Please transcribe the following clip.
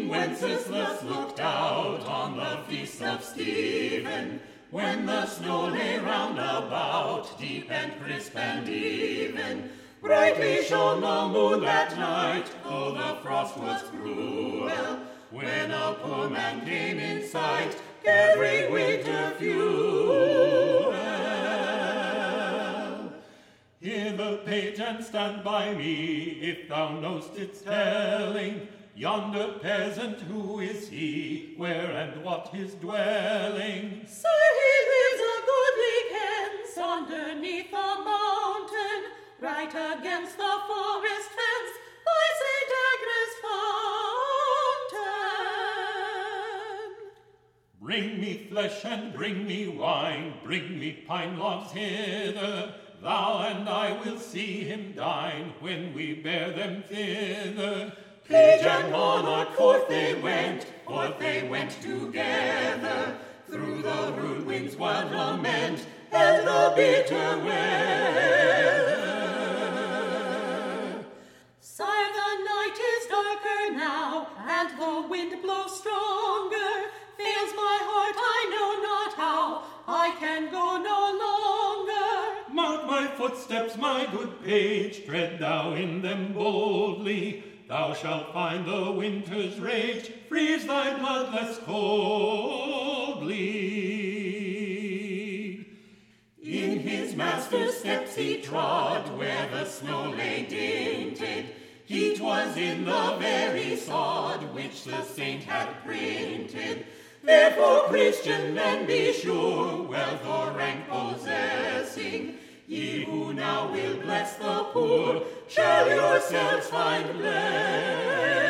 Wenceslas looked out on the feast of Stephen, when the snow lay round about, deep and crisp and even. Brightly shone the moon that night, though the frost was cruel, when a poor man came in sight, gathering winter fuel. Hear the page and stand by me, if thou know'st its telling. Yonder peasant, who is he? Where and what his dwelling? Sir, he lives a goodly kens underneath the mountain, right against the forest fence, by St. Agnes' fountain. Bring me flesh and bring me wine, bring me pine logs hither. Thou and I will see him dine, when we bear them thither. Page and monarch, forth they went together, through the rude wind's wild lament, and the bitter weather. Sire, the night is darker now, and the wind blows stronger. Fails my heart, I know not how, I can go no longer. Mark my footsteps, my good page, tread thou in them boldly. Thou shalt find the winter's rage freeze thy blood less coldly. In his master's steps he trod, where the snow lay dinted. He 'twas in the very sod which the saint had printed. Therefore, Christian men, be sure, wealth or rank possessing, ye who now will bless the poor, shall yourselves find blessing.